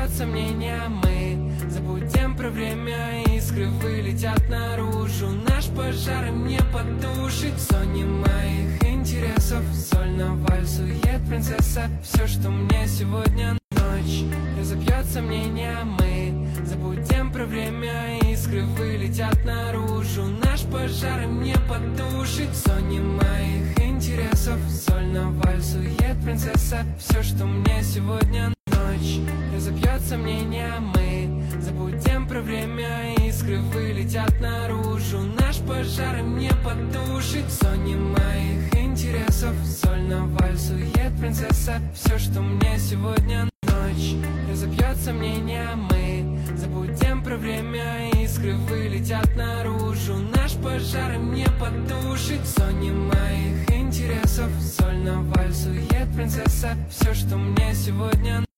сомнения, мы забудем про время. Искры вылетят наружу, наш пожар им не потушить. В зоне моих интересов соль на вальсует принцесса. Все, что мне сегодня ночь разобьет сомнения, мы забудем про время. Искры вылетят наружу, наш пожар им не потушить. В зоне моих интересов соль на вальсует принцесса. Все, что мне сегодня ночь разобьет сомнения, мы забудем про время. Искры вылетят наружу, наш пожар им не потушить. В зоне моих интересов соль на вальсует принцесса. Все, что мне сегодня ночь разобьет сомнения, мы забудем про время. Искры вылетят наружу, наш пожар им не потушить. В зоне моих интересов соль на вальсует принцесса. Все, что мне сегодня